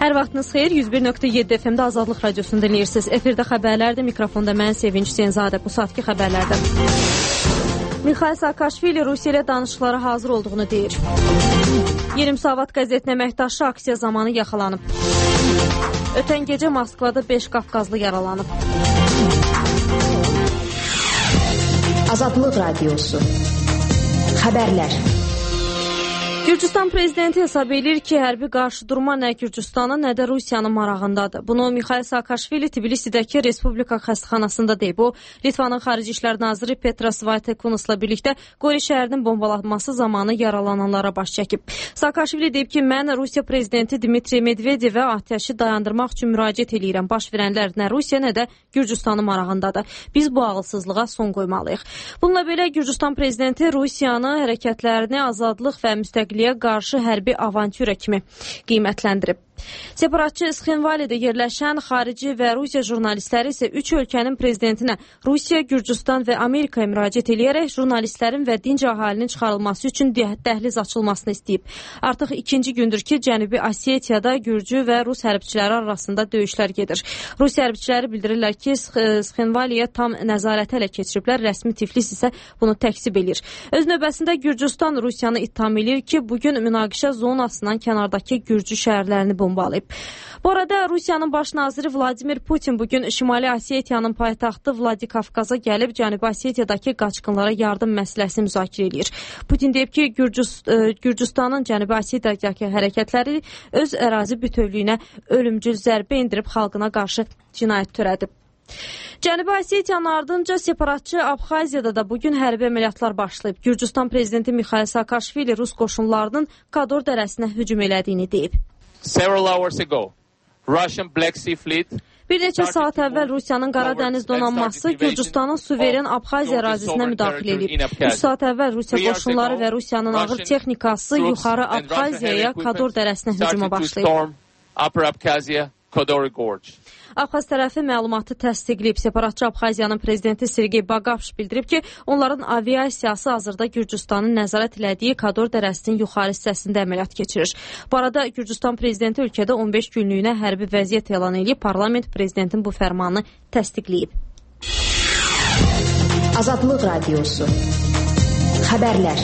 Hər vaxtınız xeyir, 101.7 FM-də Azadlıq Radiosunu dinləyirsiniz. Efirdə xəbərlərdir, mikrofonda mən Sevinç Senzadə. Bu saatki xəbərlərdə Mikhail Saakashvili Rusiya ilə danışıqlara hazır olduğunu deyir. Yeni Müsavat qəzetinin əməkdaşı aksiya zamanı yaxalanıb. Ötən gecə Moskvada 5 Qafqazlı yaralanıb. Azadlıq Radiosu Xəbərlər. Gürcüstan prezidenti hesab edir ki, hərbi qarşıdurma nə Gürcüstanın, nə də Rusiyanın marağındadır. Bunu Mikhail Saakashvili Tbilisidəki Respublika xəstəxanasında deyib. O, Litvanın Xarici İşlər Naziri Petras Vaitekunsla birlikdə Qori şəhərinin bombalanması zamanı yaralananlara baş çəkib. Saakashvili deyib ki, mən Rusiya prezidenti Dmitri Medvedevə atəşi dayandırmaq üçün müraciət edirəm. Baş verənlər nə Rusiya, nə də Gürcüstanın marağındadır. Biz bu ağılsızlığa son qoymalıyıq. Bununla belə Gürcüstan prezidenti Rusiyanı hərəkətlərini azadlıq və müstəqillik qarşı hərbi avantyura kimi qiymətləndirib. Separatçı Sxenvalidə yerləşən xarici və Rusiya jurnalistləri isə 3 ölkənin prezidentinə Rusiya, Gürcüstan və Amerikaya müraciət edərək jurnalistlərin və dinc əhalinin çıxarılması üçün dəhliz açılmasını istəyib. Artıq ikinci gündür ki, Cənubi Osetiyada Gürcü və Rus hərbçiləri arasında döyüşlər gedir. Rusiya hərbçiləri bildirirlər ki, Sxenvaliyə tam nəzarət ələ keçiriblər, rəsmi Tiflis isə bunu təksib edir. Öz növbəsində Gürcüstan Rusiyanı ittiham edir ki, bugün münaqişə zonasından kənardakı Gürcü şəhərlərini bombalayıb. Bu arada Rusiyanın baş naziri Vladimir Putin bugün Şimali Osetiyanın paytaxtı Vladikavkaza gəlib Cənubi Osetiyadakı qaçqınlara yardım məsələsini müzakirə edir. Putin deyib ki, Gürcüstanın Cənubi Osetiyadakı hərəkətləri öz ərazi bütövlüyünə ölümcül zərbə endirib xalqına qarşı cinayət törədib. Cənubi Osetiyanın ardınca separatçı Abxaziyada da bugün hərbi əməliyyatlar başlayıb. Gürcüstan prezidenti Mikhail Saakashvili Rus qoşunlarının Kador dərəsinə hücum elədiyini deyib. Bir neçə saat əvvəl Rusiyanın Qaradəniz donanması Gürcüstanın suveren Abxaziya ərazisinə müdaxilə edib. 3 saat əvvəl Rusiya qoşunları və Rusiyanın ağır texnikası yuxarı Abxaziyaya Kador dərəsinə hücuma başlayıb. Abxaz tərəfi məlumatı təsdiqləyib. Separatçı Abxaziyanın prezidenti Sergey Bagapş bildirib ki, onların aviasiyası hazırda Gürcüstanın nəzarət elədiyi Kador dərəsinin yuxarı hissəsində əməliyyat keçirir. Bu arada Gürcüstan prezidenti ölkədə 15 günlüyünə hərbi vəziyyət elan edib. Parlament prezidentin bu fərmanı təsdiqləyib. Azadlıq Radiosu Xəbərlər.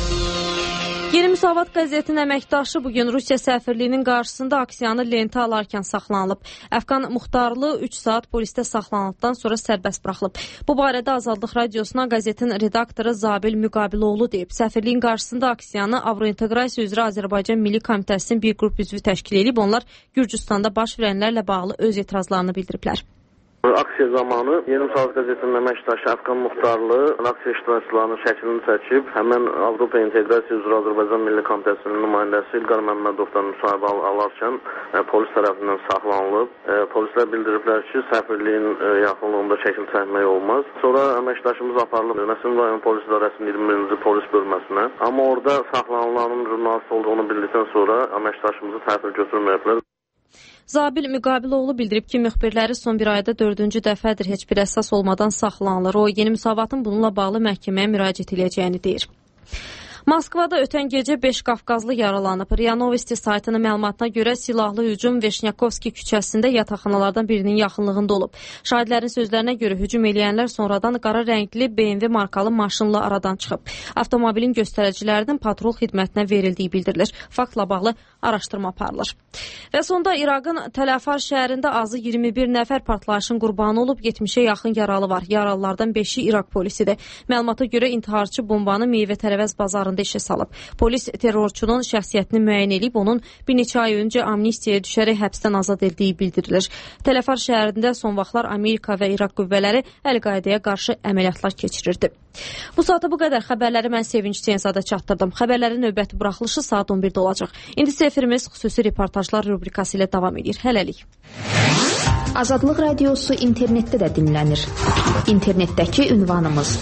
Yeni Müsavat qəzetinin əməkdaşı bugün Rusiya səfirliyinin qarşısında aksiyanı lentə alarkən saxlanılıb. Əfqan Muxtarlı 3 saat polisdə saxlanıldıqdan sonra sərbəst buraxılıb. Bu barədə Azadlıq Radiosuna qəzetin redaktoru Zabil Müqabiloğlu deyib. Səfirliyin qarşısında aksiyanı Avrointeqrasiya üzrə Azərbaycan Milli Komitəsinin bir qrup üzvü təşkil edib. Onlar Gürcüstanda baş verənlərlə bağlı öz etirazlarını bildiriblər. Aksiya zamanı Yeni Müsavat qəzetinin əməkdaşı Əfqan Muxtarlı aksiya iştirakçılarının şəklini çəkib, həmən Avropa İnteqrasiya üzrə Azərbaycan Milli Komitəsinin nümayəndəsi İlqar Məmmədovdan müsahibə alarkən polis tərəfindən saxlanılıb. Polislər bildiriblər ki, səfirliyin yaxınlığında şəkil çəkmək olmaz. Sonra əməkdaşımız aparılıb Nəsimi rayon polis idarəsinin 21-ci polis bölməsinə. Amma orada saxlanılanın jurnalist olduğunu bildikdən sonra əməkdaşımızı təhvil götürməyiblər. Zabil Müqabiloğlu bildirib ki, müxbirləri son bir ayda 4-cü dəfədir heç bir əsas olmadan saxlanılır. O, Yeni Müsavatın bununla bağlı məhkəməyə müraciət edəcəyini deyir. Moskvada ötən gecə 5 Qafqazlı yaralanıb. RIA Novosti saytının məlumatına görə silahlı hücum Veşnyakovski küçəsində yataqxanalardan birinin yaxınlığında olub. Şahidlərin sözlərinə görə hücum eləyənlər sonradan qara rəngli BMW markalı maşınla aradan çıxıb. Avtomobilin göstəricilərinin patrul xidmətinə verildiyi bildirilir. Faktla bağlı araşdırma aparılır. Və sonda İraqın Tələfar şəhərində azı 21 nəfər partlayışın qurbanı olub, 70-ə yaxın yaralı var. Yaralılardan 5-i İraq polisidir. Məlumata görə intiharçı bombanı meyvə-tərəvəz bazarında işə salıb. Polis terrorçunun şəxsiyyətini müəyyən edib, onun bir neçə ay öncə amnistiyaya düşərək həbsdən azad edildiyi bildirilir. Tələfar şəhərində son vaxtlar Amerika və İraq qüvvələri Əl-Qaidəyə qarşı əməliyyatlar keçirirdi. Bu saata bu qədər xəbərləri mən Sevinç Senzadə çatdırdım. Xəbərlərin növbəti buraxılışı saat 11-də olacaq. İndi isə efirimiz xüsusi reportajlar rubrikası ilə davam edir. Hələlik. Azadlıq Radiosu internetdə də dinlənir. İnternetdəki ünvanımız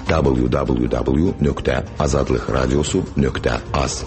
www.azadlıqradiosu.az.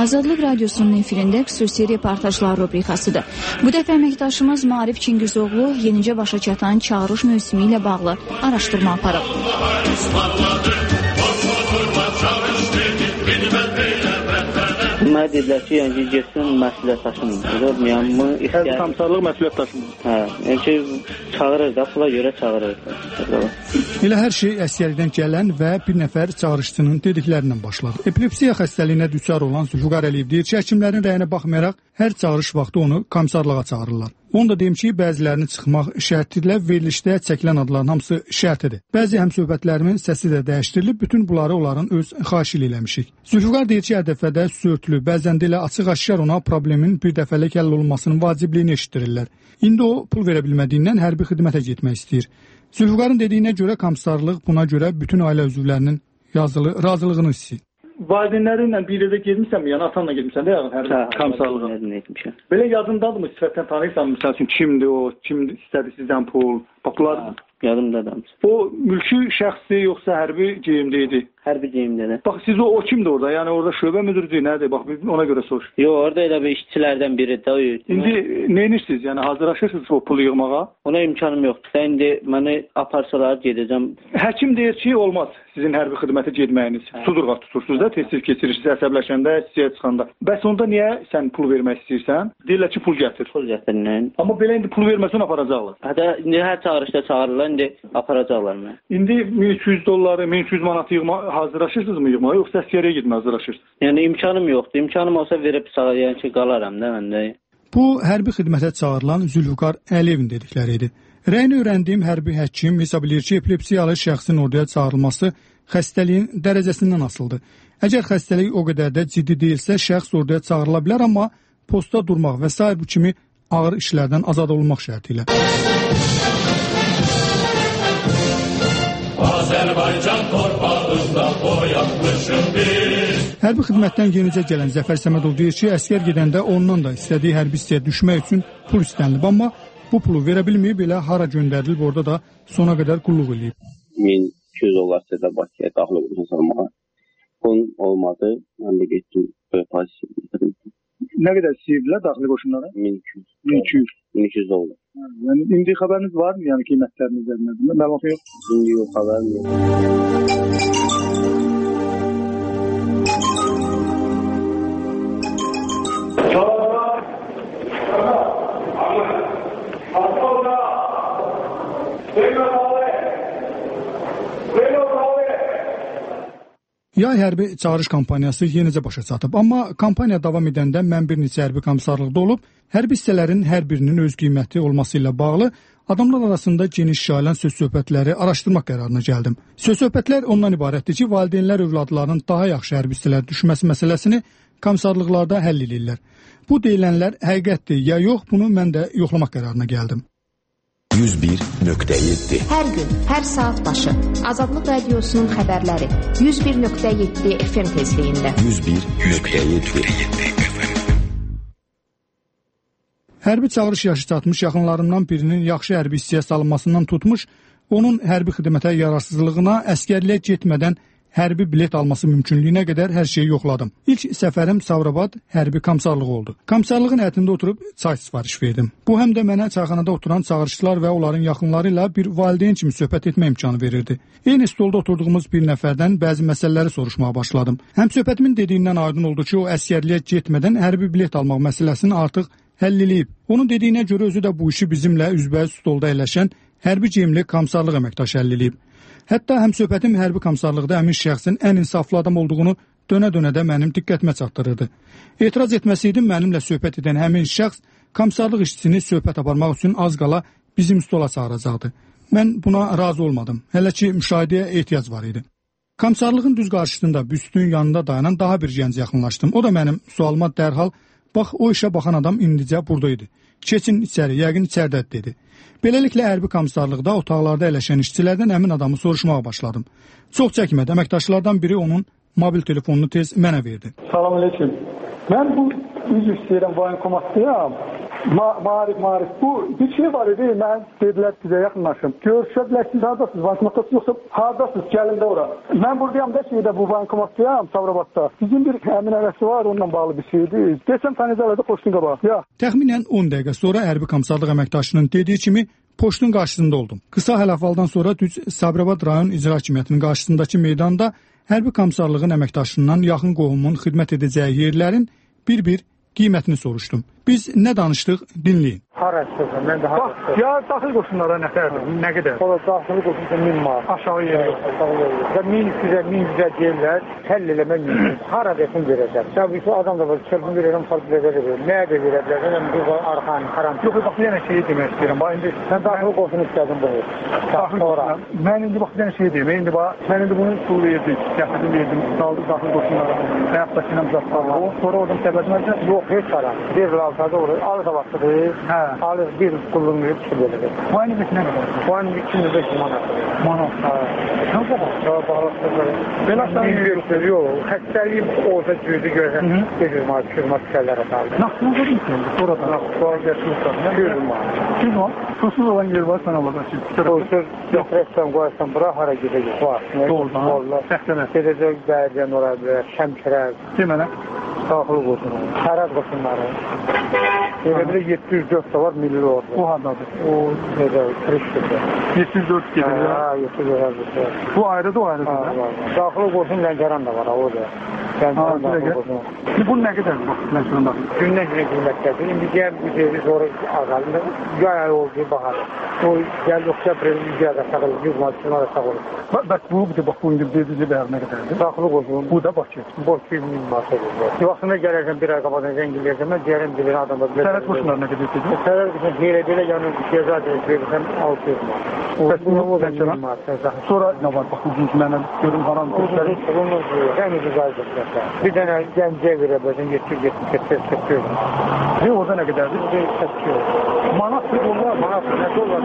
Azadlıq Radiosunun efirində xüsusi reportajlar rubrikasıdır. Bu dəfə əməkdaşımız Maarif Çingizoğlu yenicə başa çatan çağırış mövsümü ilə bağlı araşdırma aparıb. Mənə dedilər ki, yəni getsin məsuliyyət daşımır. Yəni komissarlıq məsuliyyət daşımır. Hə, yəni ki, çağırır da, pula görə çağırır. Elə hər şey əsgərlikdən gələn və bir nəfər çağırışçının dediklərindən başladı. Epilepsiya xəstəliyinə düçar olan Zülfüqar Əliyev deyir ki, həkimlərin rəyinə baxmayaraq hər çağırış vaxtı onu komissarlığa çağırırlar. Onu da deyim ki, bəzilərini çıxmaq şərtilə verilişdə çəkilən adların hamısı şərtidir. Bəzi həmsöhbətlərimin səsi də dəyişdirilib, bütün bunları onların öz xahişi ilə eləmişik. Zülfüqar deyir ki, hər dəfədə sürtülü, bəzən də elə açıq-aşkar ona problemin bir dəfəlik həll olunmasının vacibliyini eşitdirirlər. İndi o pul verə bilmədiyindən hərbi xidmətə getmək istəyir. Zülfüqarın dediyinə görə komissarlıq buna görə bütün ailə üzvlərinin razılığını istəyir. Valideynlərinlə bir yerdə getmişsən mi? Yəni atanla getmişsən də hərbi komissarlığa. Belə yadındadırmı? Sifətdən tanıyırsan mı? Məsəl üçün kimdir o? Kim istədi sizdən pul? Bunlar yadımdadır. O mülki şəxsdir yoxsa hərbi geyimdə idi? Hərbi geyimdədir. Bax siz o kimdir orada? Yəni orada şöbə müdürüdür, nədir? Bax ona görə soruş. Yox, orada elə bir işçilərdən biridir o. İndi nə edirsiniz? Yəni hazırlaşırsınız o pulu yığmağa? Ona imkanım yoxdur. İndi məni aparsalar gedəcəm. Həkim deyir ki, olmaz sizin hərbi xidmətə getməyiniz. Sudurğa tutursunuz da, tez-tez keçirirsiniz əsəbləşəndə, sizə çıxanda. Bəs onda niyə sən pul vermək istəyirsən? Deyirlər ki, pul gətir. Pul gətirin. Amma belə indi pul verməsən aparacaqlar. Hətta indi hər çağırışda çağırırlar, indi aparacaqlar mənə. İndi 1200 dolları, 1200 manat hazırlaşırsınız mı yığmağa, yoxsa əsgəriyə getməyə hazırlaşırsınız? Yəni imkanım yoxdur. İmkanım olsa verib yəni ki, qalaram da məndə. Bu hərbi xidmətə çağırılan Zülfüqar Əliyevin dedikləri idi. Rəyini öyrəndiyim hərbi həkim hesab edir ki, epilepsiyalı şəxsin orduya çağırılması xəstəliyin dərəcəsindən asılıdır. Əgər xəstəlik o qədər də ciddi deyilsə, şəxs orduya çağırıla bilər, amma postda durmaq və s. bu kimi ağır işlərdən azad olunmaq şərti ilə. Azərbaycan torpağında oyanmışım biz. Hərbi xidmətdən yenicə gələn Zəfər Səmədov deyir ki, əsgər gedəndə ondan da istədiyi hərbi hissəyə düşmək üçün pul istənilib, amma bu pulu verə bilməyib, elə hara göndərilib, orada da sona qədər qulluq edib. 1200 dollar sizə Bakıya daxil olmuşam salmağa. Pul olmadı, mən də getdim. Nə qədər istəyirdilər daxili qoşunlara? 1200 dollar. Yəni indi xəbəriniz var mı? Yəni qiymətlərinin üzərində? Məlumat yox. İndi yox, xəbərim yox. Yay hərbi çağırış kampaniyası yenicə başa çatıb, amma kampaniya davam edəndə mən bir neçə hərbi komissarlıqda olub, hərbi hissələrin hər birinin öz qiyməti olması ilə bağlı adamlar arasında geniş yayılan söz-söhbətləri araşdırmaq qərarına gəldim. Söz-söhbətlər ondan ibarətdir ki, valideynlər övladlarının daha yaxşı hərbi hissələrə düşməsi məsələsini komissarlıqlarda həll edirlər. Bu deyilənlər həqiqətdir ya yox, bunu mən də yoxlamaq qərarına gəldim. 101.7 Hər gün, hər saat başı Azadlıq Radiosunun xəbərləri 101.7 FM tezliyində 101.7 Hərbi çağırış yaşı çatmış yaxınlarından birinin yaxşı hərbi hissəyə salınmasından tutmuş, onun hərbi xidmətə yararsızlığına, əsgərliyə getmədən hərbi bilet alması mümkünlüyünə qədər hər şeyi yoxladım. İlk səfərim Savrabad hərbi komissarlığı oldu. Komissarlığın həyətində oturub çay sifariş verdim. Bu həm də mənə çayxanada oturan çağırışçılar və onların yaxınları ilə bir valideyn kimi söhbət etmə imkanı verirdi. Eyni stolda oturduğumuz bir nəfərdən bəzi məsələləri soruşmağa başladım. Həm söhbətimin dediyindən aydın oldu ki, o əsgərliyə getmədən hərbi bilet almaq məsələsini artıq həll eləyib. Onun dediyinə görə özü də bu işi bizimlə üzbəüz stolda əyləşən hərbi geyimli komissarlıq əməkdaşı həll eləyib. Hətta həmsöhbətim hərbi komissarlıqda əmin şəxsin ən insaflı adam olduğunu dönə-dönə də mənim diqqətimə çatdırırdı. Etiraz etməsəydim mənimlə söhbət edən həmin şəxs komissarlıq işçisini söhbət aparmaq üçün az qala bizim stola çağıracaqdı. Mən buna razı olmadım. Hələ ki müşahidəyə ehtiyac var idi. Komissarlığın düz qarşısında büstün yanında dayanan daha bir gənc yaxınlaşdım. O da mənim sualıma dərhal bax o işə baxan adam indicə burada idi. Keçin içəri, yəqin içərdədir dedi. Beləliklə hərbi komissarlıqda otaqlarda əyləşən işçilərdən həmin adamı soruşmağa başladım. Çox çəkmədi, əməkdaşlardan biri onun mobil telefonunu tez mənə verdi. Salam aleyküm. Mən bu üzr istəyirəm, voyinkomatdayam. Maarif. Bu bir şey var idi, mən dedilər sizə yaxınlaşım. Görüşə bilərsiniz, haradasınız? Bankomatdasınız yoxsa haradasınız? Gəlin də ora. Mən buradayam da şeydə bu bankomatdayam, Sabirabadda. Bizim bir əmin arası var, onunla bağlı bir şeydir. Desəm tanıyacaqlar da poçtun qabağı. Ya. Təxminən 10 dəqiqə sonra hərbi komissarlıq əməkdaşının dediyi kimi poçtun qarşısında oldum. Qısa hələfaldan sonra düz Sabirabad rayon icra hakimiyyətinin qarşısındakı meydanda hərbi komissarlığın əməkdaşından yaxın qohumun xidmət edəcəyi yerlərin bir-bir qiymətini soruşdum. Biz nə danışdıq, dinləyin. Harasızım, mən də harasızım. Ya daxil qoşunlara nə tərdir, nə qədər? Ola daxil qoşunca 1000 manat. Aşağı yeri yox. Və 1100-ə deyirlər, həll eləmək mümkün. Hara desin verəcək. Təbii ki, adam da var, çölbün verirəm, farklıqə verir. Nəyə də verə bilərsən, yəni bu arxan, karantin. Yox, bax, yenə şeyi demək istəyirəm. Bax, indi sən daxil qoşunu istədin bunu. Daxil qoşuna. Mən indi bax, yenə şeyi deyim. İndi bax, mən indi bunu pul verdim, gətirdim, verdim, saldı daxil qoşunlara. Həyat daşınam zatlarla. Sonra oradan səbətməcə, yox, heç ara. Bir laltada olur, alır da başladır. Hə. Alır bir kulun verip çıkıyor. Bu aynı bir ne kadar? Bu aynı 2500 manat. Manat. Ne kadar? Ben aslında görüyor. Hastalığı orada cüzdü görsen. 100 manat, 200 manat şeyler atardı. Nasıl olur mu şimdi? Oradan. Nasıl geçiyorsan. 100 manat. 100 manat. Susuz olan yer var sana bakar. Susuz. Yok resmen koyarsan bırak hara gidecek. Var. Doğrudan. Doğrudan. Gidecek belediyen olabilir. Şemşire. Demene? Daxil qoşunu. Sərhəd qoşunları. Elə bir 704 da var milli orada. O hardadır? O nədə? Krişdirdə. 704 gedir ya? Ha, 704. Bu ayrıdır, o ayrıdır. Daxil qoşun Lənkəran da var, o da. Lənkəran daxil qoşunu. Bu nə qədər Lənkəran daxil? Gündən günə qiymətdədir. İndi gəl bu deyir, sonra azalında. Yay ay oldu, baxar. O gəl oktyabr, yüzədə sağılır, 100 manat, 200 manat sağılır. Bax, bu indi dedici bəyər nə qədərdir? Daxil qoşun. Bu da Bakı. Bakı 1000 manat olur. Vaxtında gələrsən bir ay qabadan zəngiləyəcəm, mən deyərəm bilir adamda. Sərhəd qoşunlar nə qədər dedi? Sərhəd qoşunlar belə yanır, cəza verirsən 600 manat. Bəs bunu Lənkəran? Sonra nə var? Bax, uzun mənə görüm haram. Onu ən ucuz aydır. Bir dənə gəncəyə verə bilərsən 700-700 manat. Orada nə qədərdir? 800. Manat bir dollar, manat nə dollar?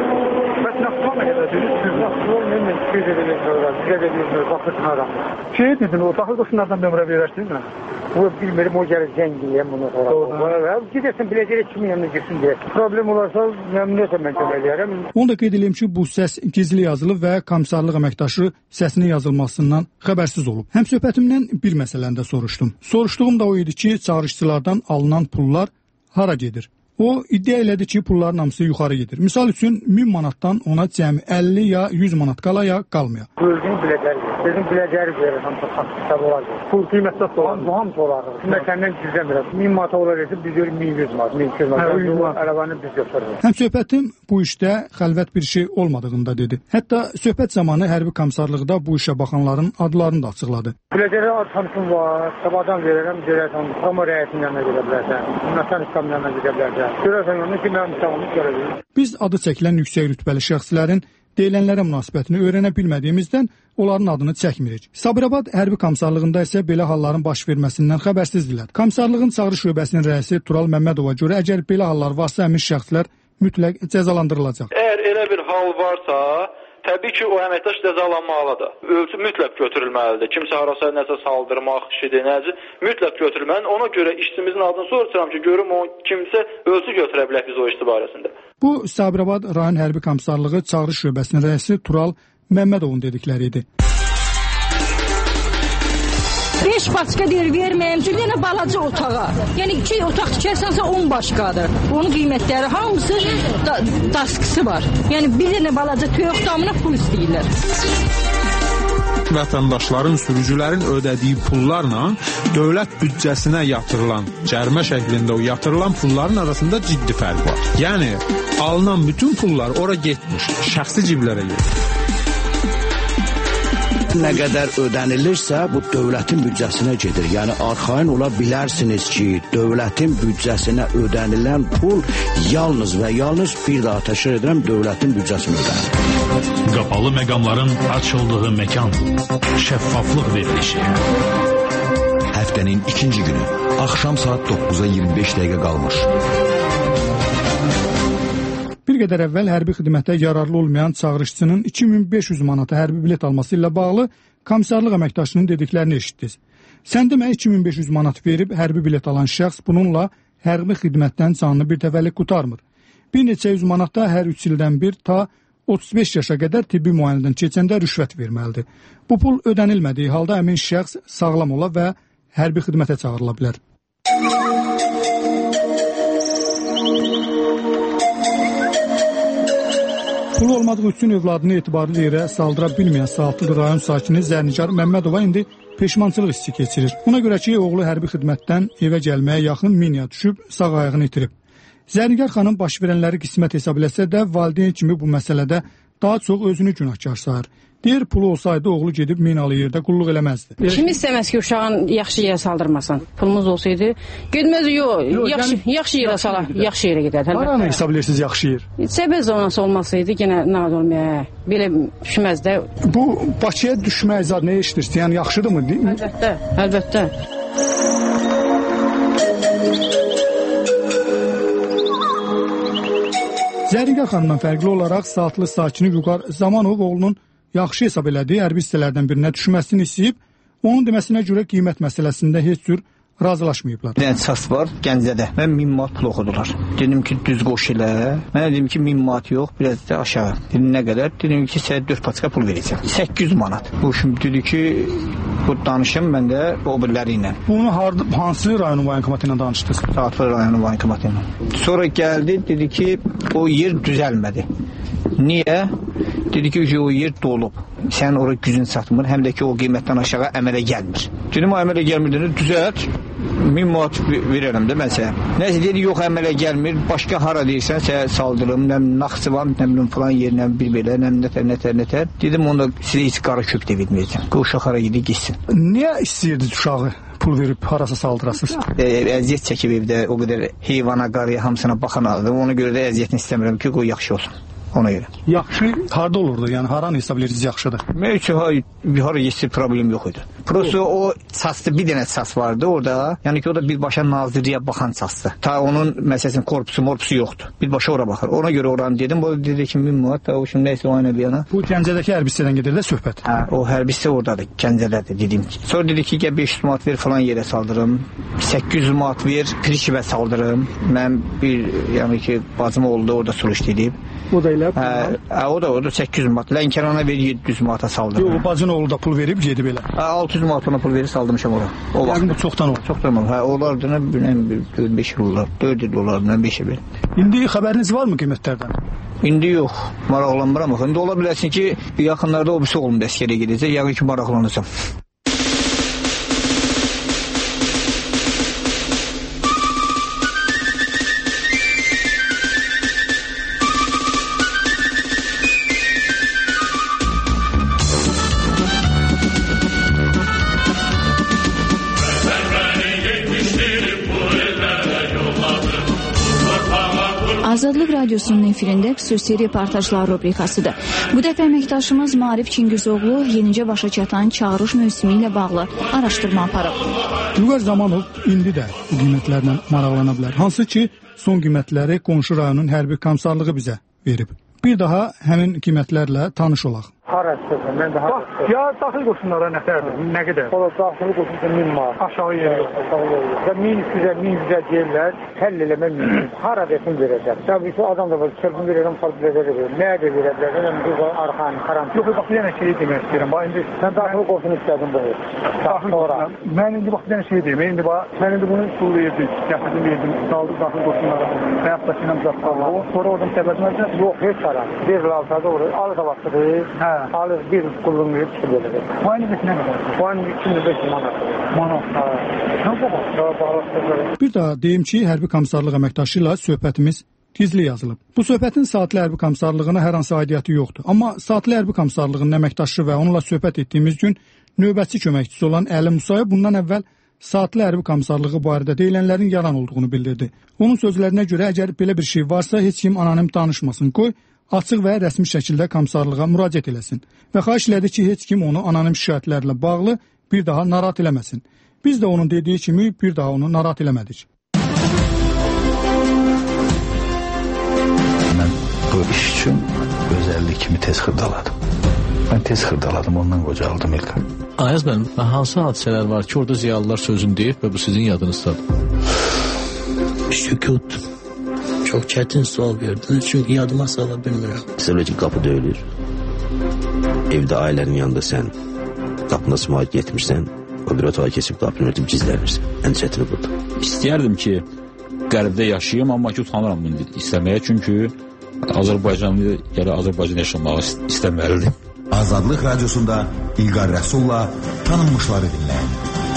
Bəs naxçıvan nə qədərdir? Naxçıvan nə 250 dollar, 150 dollar, baxırsın adam. Şey dedin, o daxil qoşunlardan nömrə verərsiniz mi? Bu bilmiyorum, o gəlir zəngiliyəm bunu sonra. Gidəsən biləcək kimin yanına girsin deyə. Problem olarsa məmnuniyyətlə mən kömək eləyərəm. Onu da qeyd edeyim ki, bu səs gizli yazılıb və komissarlıq əməkdaşı səsinin yazılmasından xəbərsiz olub. Həmsöhbətimdən bir məsələni də soruşdum. Soruşduğum da o idi ki, çağırışçılardan alınan pullar hara gedir? O iddia elədi ki, pulların hamısı yuxarı gedir. Misal üçün 1000 manatdan ona cəmi 50 ya 100 manat qala ya qalmaya. Bölgünü biləcərik. Bizim biləcərik verir, hamısı kitab olacaq. Pul qiymətdə olan bu hamısı olaraq. Mən səndən cüzəmirəm. 1000 manat olacaq, biz görürük 1100 manat, 1200 manat. Arabanı biz götürürük. Həmsöhbətim bu işdə xəlvət bir şey olmadığını da dedi. Hətta söhbət zamanı hərbi komissarlıqda bu işə baxanların adlarını da açıqladı. Biləcərik ad tanışım var, sabahdan verirəm, görərsən, Kama rəyəsinin yanına gedə bilərsən, Natan İslamın yanına gedə bilərsən. Görərsən yanına ki, mənim İslamımı görəcək. Biz adı çəkilən yüksək rütbəli şəxslərin deyilənlərə münasibətini öyrənə bilmədiyimizdən onların adını çəkmirik. Sabirabad hərbi komissarlığında isə belə halların baş verməsindən xəbərsizdilər. Komissarlığın çağırış şöbəsinin rəisi Tural Məmmədova görə əgər belə hallar varsa, həmin şəxslər mütləq cəzalandırılacaq. Əgər elə bir hal varsa, təbii ki, o əməkdaş cəzalanmalıdır. Ölçü mütləq götürülməlidir. Kimsə harasa nəsə saldırmaq, işidir, nədir, mütləq götürülməlidir. Ona görə işçimizin adını soruşuram ki, görüm o kimsə ölçü götürə bilər biz o işçi barəsində. Bu, Sabirabad rayon hərbi komissarlığı çağırış şöbəsinin rəisi Tural Məmmədovun dedikləri idi. 5 başqa deyir, verməyəm ki, yenə balaca otağa. Yəni 2 otaq tikərsənsə 10 başqadır. Onun qiymətləri hamısı daskısı var. Yəni bir dənə balaca toyuq damına pul istəyirlər. Vətəndaşların, sürücülərin ödədiyi pullarla dövlət büdcəsinə yatırılan, cərimə şəklində o yatırılan pulların arasında ciddi fərq var. Yəni alınan bütün pullar ora getmiş, şəxsi ciblərə gedir. Nə qədər ödənilirsə, bu dövlətin büdcəsinə gedir. Yəni, arxain ola bilərsiniz ki, dövlətin büdcəsinə ödənilən pul yalnız və yalnız bir daha təşkil edirəm, dövlətin büdcəsinə ödənilir. Qapalı məqamların açıldığı məkan, şəffaflıq verilişi. Həftənin ikinci günü, axşam saat 9-a 25 dəqiqə qalmış. Bir qədər əvvəl hərbi xidmətə yararlı olmayan çağırışçının 2500 manata hərbi bilet alması ilə bağlı komissarlıq əməkdaşının dediklərini eşitdiniz. Sən demə 2500 manat verib hərbi bilet alan şəxs bununla hərbi xidmətdən canlı bir dəfəlik qurtarmır. Bir neçə yüz manat da hər 3 ildən bir ta 35 yaşa qədər tibbi müayinədən keçəndə rüşvət verməlidir. Bu pul ödənilmədiyi halda həmin şəxs sağlam ola və hərbi xidmətə çağırıla bilər. Pul olmadığı üçün övladını etibarlı yerə saldıra bilməyən Saltılı rayon sakini Zərnicar Məmmədova indi peşmançılıq hissi keçirir. Ona görə ki, oğlu hərbi xidmətdən evə gəlməyə yaxın minaya düşüb sağ ayağını itirib. Zərnigar xanım baş verənləri qismət hesab eləsə də valideyn kimi bu məsələdə daha çox özünü günahkar sayır. Deyir, pulu olsaydı oğlu gedib minalı yerdə qulluq eləməzdi. Kim istəməz ki, uşağın yaxşı yerə saldırmasın? Pulumuz olsaydı, gedməz, yaxşı yerə salar, yaxşı yerə gedər. Haranı hesab edirsiniz yaxşı yer? Səbəb zonası olmasaydı, yenə nağd olmaya, belə düşməz də. Bu, Bakıya düşmək zad nə eşidirsin? Yəni, yaxşıdır mı, deyil mi? Əlbəttə, əlbəttə. Zərnigar xanımdan fərqli olaraq Saltılı sakini Vüqar Zamanov oğlunun yaxşı hesab elədiyi hərbi hissələrdən birinə düşməsini istəyib, onun deməsinə görə qiymət məsələsində heç cür razılaşmayıblar. Bir dənə səs var Gəncədə. Mən 1000 manat pul oxudular. Dedim ki, düz qoş elə. Mən dedim ki, 1000 manat yox, biraz da aşağı. Dedim, nə qədər? Dedim ki, sənə 4 paçka pul verəcəm. 800 manat. Bu şimdi dedi ki, bu danışım mən də o biriləri ilə. Bunu hansı rayonun voyinkomatı ilə danışdınız? Saltılı rayonun voyinkomatı ilə. Sonra gəldi, dedi ki, o yer düzəlmədi. Niyə? Dedi ki, o yer dolub. Sən oraya gücün çatmır, həm də ki, o qiymətdən aşağı əmələ gəlmir. Dedim, o əmələ gəlmir, düzəlt. 1000 manat verərəm də mən sənə. Nəsə dedi, yox əmələ gəlmir, başqa hara deyirsən, sənə saldırım, nə Naxçıvan, nə bilim falan yerlə bir belə, nətər. Dedim, onda sizə heç qara kök də verməyəcəm. Bu uşaq hara gedib gitsin. Niyə istəyirdiniz uşağı pul verib harasa saldırasınız? Əziyyət çəkib evdə o qədər heyvana, qarıya, hamısına baxan aldı. Ona görə də əziyyətini istəmirəm ki, qoy yaxşı olsun. Ona görə. Yaxşı harda olurdu? Yəni haranı hesab edirsiniz yaxşıdır? Mən üçün hara geçsə problem yox idi. Prosto o çasdı, bir dənə ças vardı orada. Yəni ki, o da birbaşa nazirliyə baxan çasdı. Ta onun məsələn korpusu yoxdur. Birbaşa ora baxır. Ona görə oranı dedim. O dedi ki, 1000 manat da o şimdi nəysə o aynə bir yana. Bu Gəncədəki hərbi hissədən gedir də söhbət. Hə, o hərbi hissə oradadır. Gəncədədir dedim ki. Sonra dedi ki, gəl 500 manat ver falan yerə saldırım. 800 manat ver, Pirişivə saldırım. Mən bir yəni ki, bacım oldu orada suluş edib. O da elə. O da 800 manat. Lənkərana ver 700 manata saldırım. Yox, bacın oğlu da pul verib gedib elə. 600 manat ona pul verib saldırmışam ora. O vaxt bu çoxdan oldu. Çoxdan oldu. Hə, onlardan 5 il olar. 4 il olardan 5 il. İndi xəbəriniz varmı qiymətlərdən? İndi yox. Maraqlanmıram. İndi ola bilərsin ki, yaxınlarda o birisi oğlum da əskərə gedəcək. Yəni ki, maraqlanacam. Azadlıq Radiosunun efirində xüsusi reportajlar rubrikasıdır. Bu dəfə əməkdaşımız Maarif Çingizoğlu yenicə başa çatan çağırış mövsümü ilə bağlı araşdırma aparıb. Vüqar Zamanov indi də bu qiymətlərlə maraqlana bilər. Hansı ki, son qiymətləri qonşu rayonun hərbi komissarlığı bizə verib. Bir daha həmin qiymətlərlə tanış olaq. Hara istəsən, mən də hara istəsən. Ya daxil qoşunlara nə qədər? Ola daxil qoşun 1000 manat. Aşağı yeri yox, aşağı yeri yox. Və 1100 deyirlər, həll eləmə mümkün. Hara desin verəcək. Təbii ki, adam da var, çırpın verirəm, xalq verəcək. Nəyə də verəcək? Mən bu arxanı, karantin. Yox, bax, bir dənə şey demək istəyirəm. Bax, indi sən daxil qoşun istədin bu. Daxil qoşun. Mən indi bax, bir dənə şey deyim. Mən indi bunu pullayırdım, gətirdim, verdim, saldım daxil qoşunlara. Həyat daşıyla uzaqlarla. Sonra oradan təbəzməcə, yox, heç ara. Bir altada olur, alı da vaxtıdır. Alır bir kullanmıyor ki böyle. Bu aynı ne kadar? Bu aynı 25 manat. Bir daha deyim ki, hərbi komissarlıq əməkdaşı ilə söhbətimiz gizli yazılıb. Bu söhbətin Saatlı hərbi komissarlığına hər hansı aidiyyəti yoxdur. Amma Saatlı hərbi komissarlığının əməkdaşı və onunla söhbət etdiyimiz gün növbətçi köməkçisi olan Əli Musayev bundan əvvəl Saatlı hərbi komissarlığı barədə deyilənlərin yalan olduğunu bildirdi. Onun sözlərinə görə əgər belə bir şey varsa heç kim anonim danışmasın, qoy açıq və rəsmi şəkildə komissarlığa müraciət eləsin və xahiş elədi ki, heç kim onu anonim şikayətlərlə bağlı bir daha narahat eləməsin. Biz də onun dediyi kimi bir daha onu narahat eləmədik. Mən bu iş üçün özəllikimi tez xırdaladım. Mən tez xırdaladım, ondan qocaldım İlqar. Ayaz müəllim, hansı hadisələr var ki, orada ziyalılar sözünü deyib və bu sizin yadınızdadır? Sükut. Çok çetin sual verdiniz çünkü yadıma sala bilmiyorum. Psikolojik kapı döyülür. Evde ailenin yanında sen kapına sımağıt getmişsən, o bir otağa keçib qapını örtüb gizlənirsən. Ən çətini burada. İstəyərdim ki, qərbdə yaşayayım, amma ki, utanıram bunu istəməyə. Çünki Azərbaycanlı ya da Azərbaycan yaşamağı istəməlidir. Azadlıq Radiosunda İlqar Rəsulla tanınmışları dinləyin.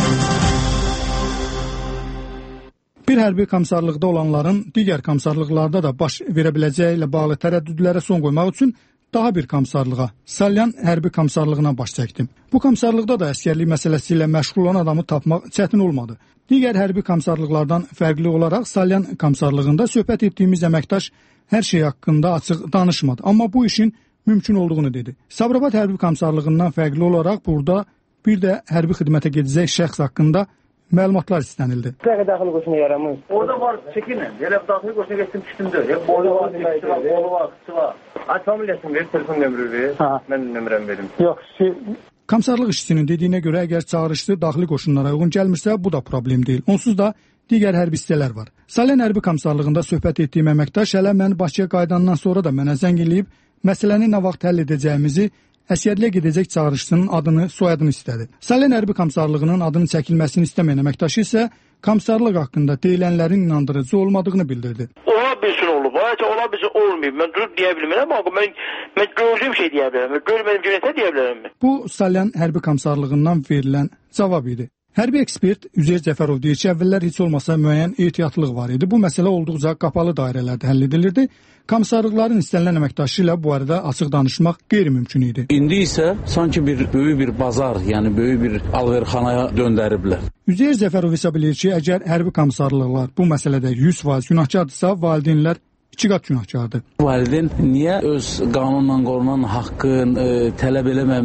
Bir hərbi komissarlıqda olanların digər komissarlıqlarda da baş verə biləcəyi ilə bağlı tərəddüdlərə son qoymaq üçün daha bir komissarlığa, Salyan hərbi komissarlığına baş çəkdim. Bu komissarlıqda da əskərlik məsələsi ilə məşğul olan adamı tapmaq çətin olmadı. Digər hərbi komissarlıqlardan fərqli olaraq Salyan komissarlığında söhbət etdiyimiz əməkdaş hər şey haqqında açıq danışmadı. Amma bu işin mümkün olduğunu dedi. Sabirabad hərbi komissarlığından fərqli olaraq burada bir də hərbi xidmətə gedəcək şəxs haqqında məlumatlar istənildi. Daxili qoşuna yaramız. Orada var, çəkinlə. Elə daxili qoşuna getdim, düşdüm də. Orada var, qolu var, qısı var. Ay, familiyasını ver, telefon nömrü ver. Mən nömrəm verim. Yox, komissarlıq işçisinin dediyinə görə əgər çağırışlı daxili qoşunlara uyğun gəlmirsə, bu da problem deyil. Onsuz da digər hərbi hissələr var. Salyan hərbi komissarlığında söhbət etdiyim əməkdaş hələ mən Bakıya qayıdandan sonra da mənə zəng eləyib məsələni nə vaxt həll edəcəyimizi, əsgərliyə gedəcək çağırışçının adını, soyadını istədi. Salyan hərbi komissarlığının adını çəkilməsini istəməyən əməkdaşı isə komissarlıq haqqında deyilənlərin inandırıcı olmadığını bildirdi. Ola bilsin olub, ola bilsin olmayıb. Mən durub deyə bilmirəm, amma mən gördüyüm şey deyə bilərəm. Görmədiyim şey nə deyə bilərəm? Bu Salyan hərbi komissarlığından verilən cavab idi. Hərbi ekspert Üzeyir Cəfərov deyir ki, əvvəllər heç olmasa müəyyən ehtiyatlıq var idi. Bu məsələ olduqca qapalı dairələrdə həll edilirdi. Komissarlıqların istənilən əməkdaşı ilə bu arada açıq danışmaq qeyri-mümkün idi. İndi isə sanki böyük bir bazar, yəni böyük bir alverxanaya döndəriblər. Üzeyir Cəfərov hesab edir ki, əgər hərbi komissarlıqlar bu məsələdə 100% günahkardırsa, valideynlər 2 qat günahkardır. Valideyn niyə öz qanunla qorunan haqqını tələb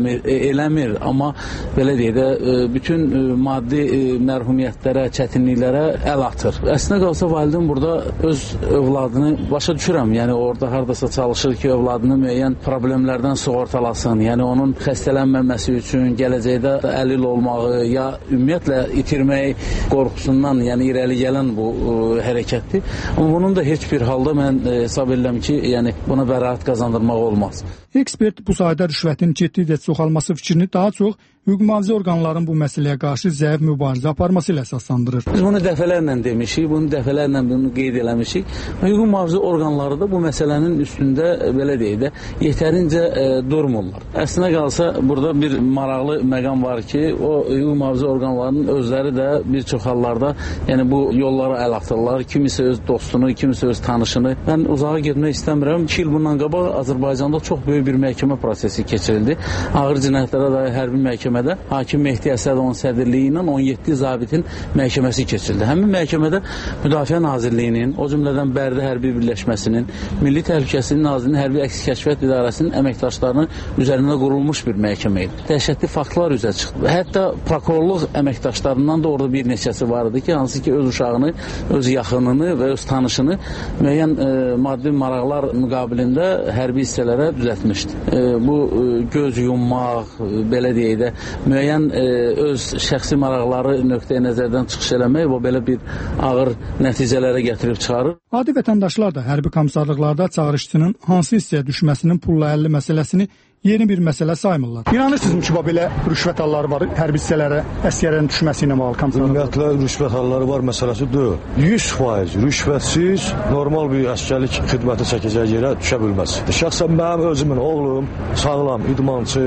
eləmir, amma belə deyək də bütün maddi mərhumiyyətlərə, çətinliklərə əl atır. Əslində qalsa valideyn burada öz övladını başa düşürəm. Yəni orada hardasa çalışır ki, övladını müəyyən problemlərdən sığortalasın. Yəni onun xəstələnməməsi üçün gələcəkdə əlil olmağı ya ümumiyyətlə itirmək qorxusundan, yəni irəli gələn bu hərəkətdir. Amma bunun da heç bir halda mən hesab edirəm ki, yəni buna bəraət qazandırmaq olmaz. Ekspert bu sahədə rüşvətin getdikcə çoxalması fikrini daha çox hüquq-mühafizə orqanlarının bu məsələyə qarşı zəif mübarizə aparması ilə əsaslandırır. Biz bunu dəfələrlə demişik, bunu qeyd eləmişik. Hüquq-mühafizə orqanları da bu məsələnin üstündə belə deyək də yetərincə durmurlar. Əslində qalsa burada bir maraqlı məqam var ki, o hüquq-mühafizə orqanlarının özləri də bir çox hallarda yəni bu yollara əl atırlar. Kimisi öz dostunu, kimisi öz tanışını. Mən uzağa getmək istəmirəm. 2 il bundan qabaq Azərbaycanda çox böyük bir məhkəmə prosesi keçirildi. Ağır cinayətlərə dair hərbi məhkəmədə hakim Mehdi Əsədovun sədrliyi ilə 17 zabitin məhkəməsi keçirildi. Həmin məhkəmədə Müdafiə Nazirliyinin, o cümlədən Bərdə Hərbi Birləşməsinin, Milli Təhlükəsizlik Nazirliyinin Hərbi Əks-Kəşfiyyat İdarəsinin əməkdaşlarının üzərində qurulmuş bir məhkəmə idi. Dəhşətli faktlar üzə çıxdı. Hətta prokurorluq əməkdaşlarından da orada bir neçəsi var idi ki, hansı ki öz uşağını, öz yaxınını və öz tanışını müəyyən maddi maraqlar müqabilində hərbi hissələrə düzəltmişdi. Bu göz yummaq, belə deyək də, müəyyən öz şəxsi maraqları nöqteyi nəzərdən çıxış eləmək və belə bir ağır nəticələrə gətirib çıxarır. Adi vətəndaşlar da hərbi komissarlıqlarda çağırışçının hansı hissəyə düşməsinin pulla əlli məsələsini yeni bir məsələ saymırlar. İnanırsınızmı ki, belə rüşvət halları var hərbi hissələrə, əsgərlərin düşməsi ilə bağlı komissarlıqlar? Ümumiyyətlə rüşvət halları var məsələsi deyil. 100% rüşvətsiz normal bir əsgərlik xidməti çəkəcəyi yerə düşə bilməz. Şəxsən mənim özümün oğlum sağlam, idmançı,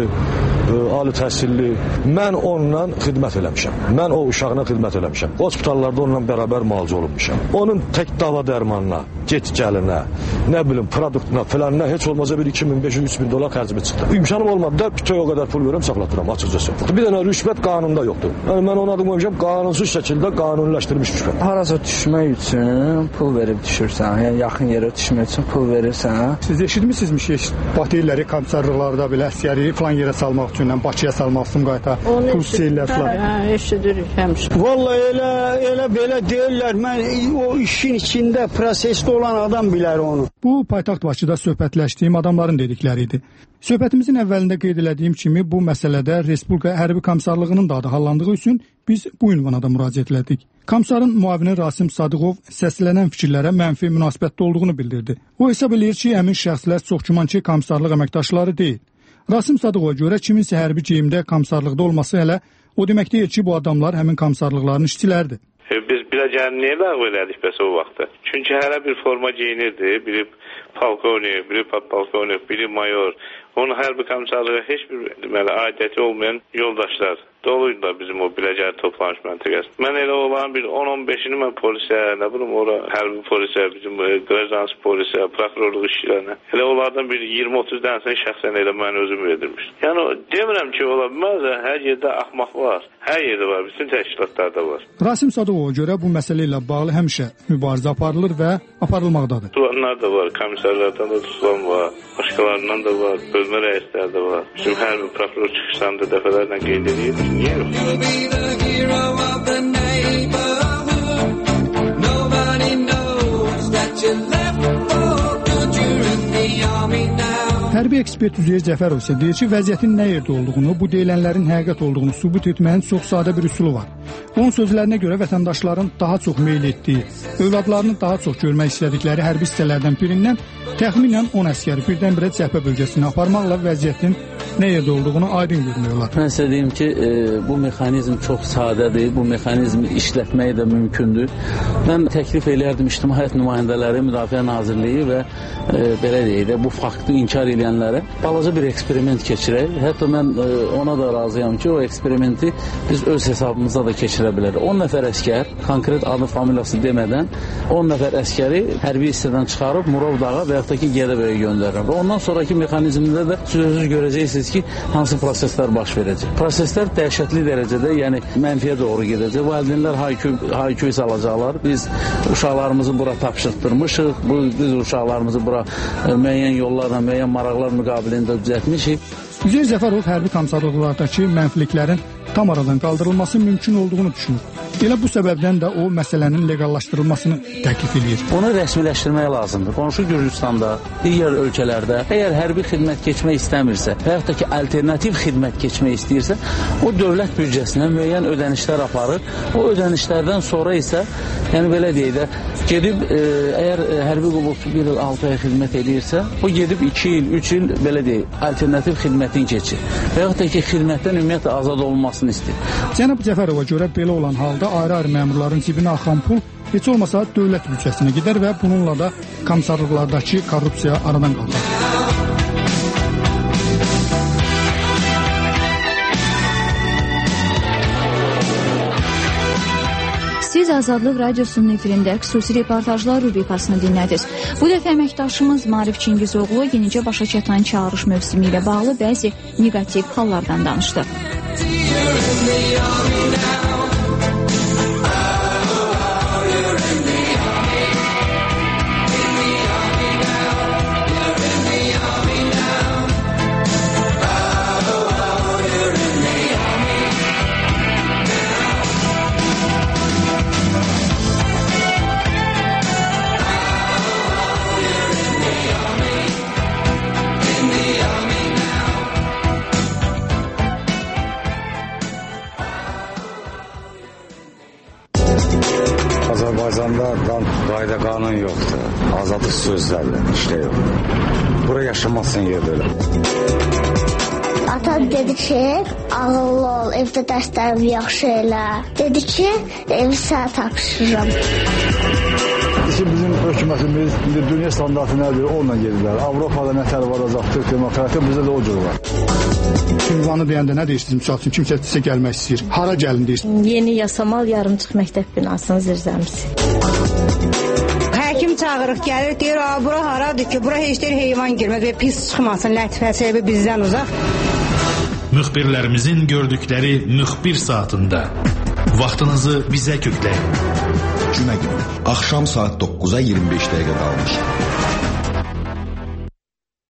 ali təhsilli. Mən onunla xidmət eləmişəm. Mən o uşağına xidmət eləmişəm. Hospitallarda onunla bərabər müalicə olunmuşam. Onun tək dava dərmanına, get gəlinə, nə bilim, produktuna, filanına heç olmazsa bir 2500-3000 dolar xərcimi çıxdı. İmkanım olmadı da bütöv o qədər pul verəm, saxlatıram açıqcası. Bir dənə rüşvət qanunda yoxdur. Yəni mən ona demişəm, qanunsuz şəkildə qanuniləşdirilmiş rüşvət. Harasa düşmək üçün pul verib düşürsən, yəni yaxın yerə düşmək üçün pul verirsən. Siz eşitmisinizmi ki, deyirlər komissarlıqlarda belə əsgəri falan yerə salmaq üçün, Bakıya salmaq üçün qayta pul istəyirlər falan. Hə, eşidirik həmişə. Vallahi elə belə deyirlər. Mən o işin içində prosesdə olan adam bilər onu. Bu, paytaxt Bakıda söhbətləşdiyim adamların dedikləri idi. Söhbətimizin əvvəlində qeyd elədiyim kimi, bu məsələdə Respublika Hərbi Komissarlığının da adı hallandığı üçün biz bu ünvana da müraciət etdik. Komissarın müavini Rasim Sadıqov səslənən fikirlərə mənfi münasibətdə olduğunu bildirdi. O hesab eləyir ki, həmin şəxslər çox güman ki, komissarlıq əməkdaşları deyil. Rasim Sadıqova görə kiminsə hərbi geyimdə komissarlıqda olması hələ o demək deyil ki, bu adamlar həmin komissarlıqların işçiləridir. Biz biləcəyini niyə ləğv elədik bəs o vaxtda? Çünki hələ bir forma geyinirdi, biri polkovnik, biri podpolkovnik, biri mayor. Onun hərbi komissarlığa heç bir deməli aidiyyəti olmayan yoldaşlar doluydu da bizim o Biləcəri toplanış məntəqəsi. Mən elə olan bir 10-15-ini mən polisə, nə bilim ora hərbi polisə, bizim qrajans polisə, prokurorluq işçilərinə. Elə onlardan bir 20-30 dənəsini şəxsən elə mən özüm verdirmiş. Yəni demirəm ki, ola bilməz, hər yerdə axmaq var. Hər yerdə var, bütün təşkilatlarda var. Rasim Sadıqova görə bu məsələ ilə bağlı həmişə mübarizə aparılır və aparılmaqdadır. Tutulanlar da var, komissarlardan da tutulan var, başqalarından da var, bölmə rəisləri də var. Bizim hərbi prokuror çıxışlarında dəfələrlə qeyd edir. Niyə yox? Hərbi ekspert Üzeyir Cəfərov isə deyir ki, vəziyyətin nə yerdə olduğunu, bu deyilənlərin həqiqət olduğunu sübut etməyin çox sadə bir üsulu var. Onun sözlərinə görə vətəndaşların daha çox meyl etdiyi, övladlarını daha çox görmək istədikləri hərbi hissələrdən birindən təxminən 10 əskəri birdən-birə cəbhə bölgəsinə aparmaqla vəziyyətin nə yerdə olduğunu aydın görünüyorlar. Mən sizə deyim ki, bu mexanizm çox sadədir, bu mexanizmi işlətmək də mümkündür. Mən təklif eləyərdim İctimaiyyət nümayəndələri, Müdafiə Nazirliyi və belə deyək də bu faktı inkar edənlərə balaca bir eksperiment keçirək. Hətta mən ona da razıyam ki, o eksperimenti biz öz hesabımıza da keçirə bilərik. 10 nəfər əskər, konkret adı, familiyası demədən 10 nəfər əskəri hərbi hissədən çıxarıb Murov dağa və yaxud da ki, Gədəbəyə göndərir. Və ondan sonraki mexanizmdə də sözsüz görəcəksiniz ki, hansı proseslər baş verəcək. Proseslər dəhşətli dərəcədə, yəni mənfiyə doğru gedəcək. Valideynlər hay-küy salacaqlar. Biz uşaqlarımızı bura tapşırtdırmışıq. Biz uşaqlarımızı bura müəyyən yollarla, müəyyən maraqlar müqabilində düzəltmişik. Üzeyir Cəfərov hərbi komissarlıqlardakı mənfiliklərin tam aradan qaldırılması mümkün olduğunu düşünür. Elə bu səbəbdən də o məsələnin legallaşdırılmasını təklif edir. Onu rəsmiləşdirmək lazımdır. Qonşu Gürcüstanda, digər ölkələrdə əgər hərbi xidmət keçmək istəmirsə və yaxud da ki, alternativ xidmət keçmək istəyirsə, o dövlət büdcəsinə müəyyən ödənişlər aparır. O ödənişlərdən sonra isə, yəni belə deyək də, gedib əgər hərbi qulluqçu 1 il 6 ay xidmət edirsə, o gedib 2 il, 3 il belə deyək, alternativ xidmətin keçir. Və yaxud da ki, xidmətdən ümumiyyətlə azad olunmasını istəyir. Cənab Cəfərova görə belə olan halda ayrı-ayrı məmurların cibinə axan pul heç olmasa dövlət büdcəsinə gedər və bununla da komissarlıqlardakı korrupsiya aradan qalxar. Siz Azadlıq Radiosunun efirində xüsusi reportajlar rubrikasını dinlədiniz. Bu dəfə əməkdaşımız Maarif Çingizoğlu yenicə başa çatan çağırış mövsümü ilə bağlı bəzi negativ hallardan danışdı. Azərbaycanda qayda qanun yoxdur. Azadlıq sözlərlə işlə yox. Bura yaşamazsan yer belə. Atam dedi ki, ağıllı ol, evdə dərslərimi yaxşı elə. Dedi ki, evi sənə tapşırıram. Bizim hökumətimiz dünya standartı nədir? Onunla gedirlər. Avropada nətər varacaqdır, demokratiya bizdə də o cür var. Ünvanı deyəndə nə deyirsiniz? Misal üçün kimsə sizə gəlmək istəyir. Hara gəlin deyirsiniz? Yeni Yasamal yarımçıq məktəb binasının zirzəmisi. Həkim çağırıq gəlir, deyir, bura haradır ki, bura heç deyir heyvan girməz və pis çıxmasın, lətifəsi bizdən uzaq. Müxbirlərimizin gördükləri müxbir saatında vaxtınızı bizə kökləyin. Cümə günü axşam saat 9-a 25 dəqiqə qalmış.